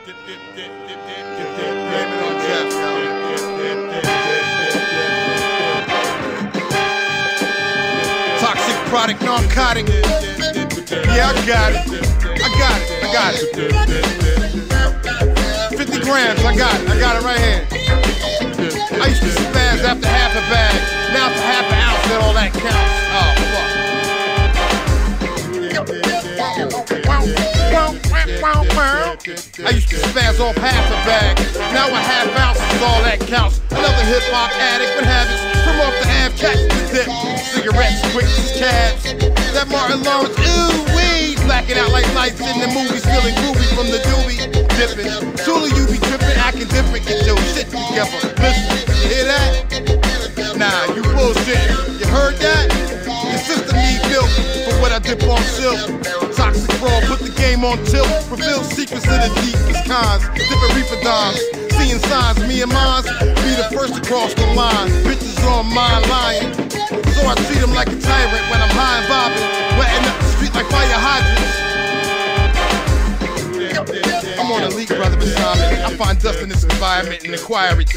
Toxic product, narcotic. Yeah, I got it. I got it. 50 grams, I got it right here. I used to spaz after half a bag. Now it's a half an ounce and all that counts. Oh, fuck. I used to spaz off half a bag. Now a half ounce is all that counts. Another hip-hop addict with habits. From off the Ave, catch the dip. Cigarettes, quicks, cabs. That Martin Lawrence, ooh wee. Blacking out like lights in the movies. Feeling groovy from the doobie. Dipping. Truly you be tripping, acting different. Get your shit together. Listen, you hear that? Nah, you bullshit. You heard that? Your system need milk for what I dip on silk. Toxic fraud, put the game on tilt. Reveal secrets of the deepest kinds. Different reaper dimes. Seeing signs, me and mines be the first to cross the line. Bitches on mine lying. So I treat them like a tyrant when I'm high and vibing. Wetting up the street like fire hydrants. I'm on a leak, brother, assignment. I find dust in this environment and acquire it.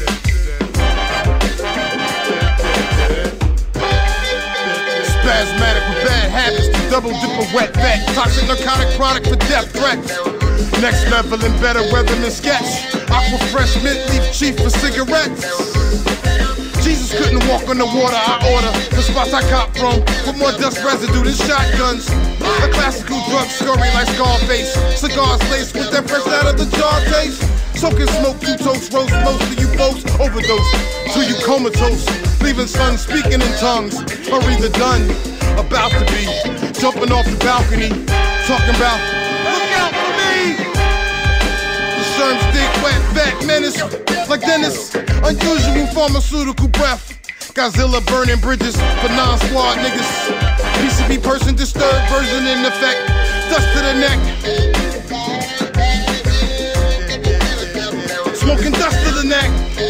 Spasmatic with bad habits, the double dipper wet vet. Toxic narcotic product for death threats. Next level and better weatherman sketch. Aqua fresh mint leaf chief for cigarettes. Jesus couldn't walk on the water, I order the spots I cop from with more dust residue than shotguns. A classical drug story like Scarface. Cigars laced with that fresh out of the jar taste. Soaking smoke, two toast, roast most of you folks. Overdose till you comatose. Leaving sun speaking in tongues. Or either done, about to be. Jumping off the balcony. Talking about, look out for me. The sherm stick, wet, fat menace. Like Dennis, unusual pharmaceutical breath. Godzilla burning bridges for non-squad niggas. PCB person disturbed version in effect. Dust to the neck. Smoking dust to the neck.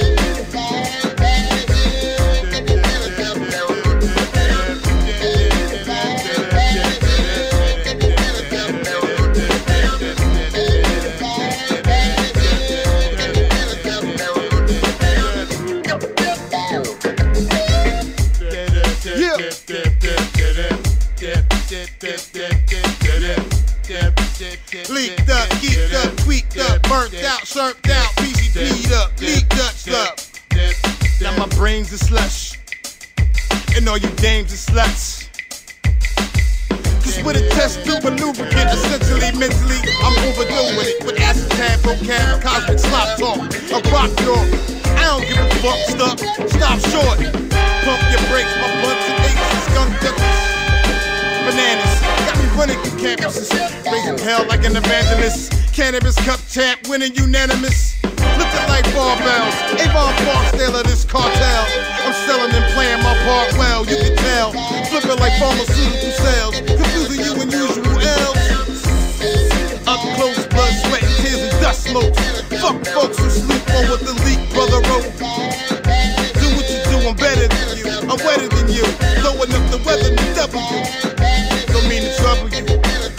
Leaked up, geeked up, tweaked up, burnt out, surfed out, PCP'd up, leaked Dutched up. Now my brains are slush, and all you dames are sluts. Cause with a test tube and lubricant, essentially, mentally, I'm overdoing it. With acetate, vocab, cosmic slop talk, a rock dog. I don't give a fuck, stop short. Pump your brakes, my blunts and apes and skunk duckers. Bananas, got me running through campuses. Raising hell like an evangelist. Cannabis cup champ, winning unanimous. Looking like barbells, Avon Barksdale of this cartel. I'm selling and playing my part well, you can tell. Flipping like pharmaceutical sales, confusing you and usual L's. Up close, blood, sweat, and tears and dust smokes. Fuck folks who sleep on what the leak brother wrote. Do what you do, I'm better than you. I'm wetter than you. Throwing up the weather to W. Don't mean to trouble you.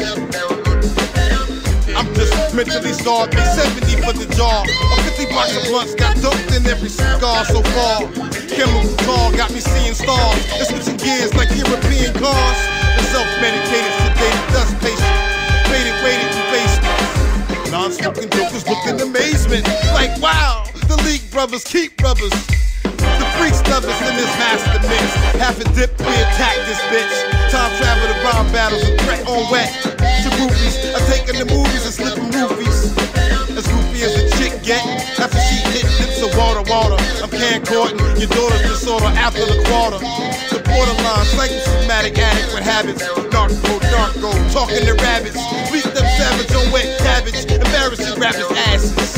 I'm just mentally starved. 70 for the jar. A 50 box of blunts got dumped in every cigar so far. Chemical car got me seeing stars. It's switching gears like European cars. The self-medicated, sedated dust patient. Faded, waited in basements. Non-smoking jokers look in amazement. Like wow, the league brothers keep brothers. The freaks lovers in this master mix. Half a dip, we attack this bitch. Time travel to rhyme battles and threat on wet. To groupies, I take in the movies and slipping roofies. As goofy as a chick get, after she hit dips of water. I'm can-courting your daughter's disorder after the quarter. The borderline, psychosomatic addict with habits. Narco, talking to rabbits. Leaked up savage on wet cabbage, embarrassing rappers' asses.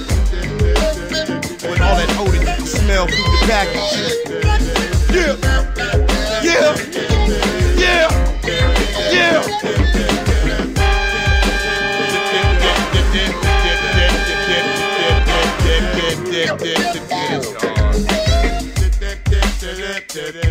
With all that odor you can smell through the package. Yeah. Yeah.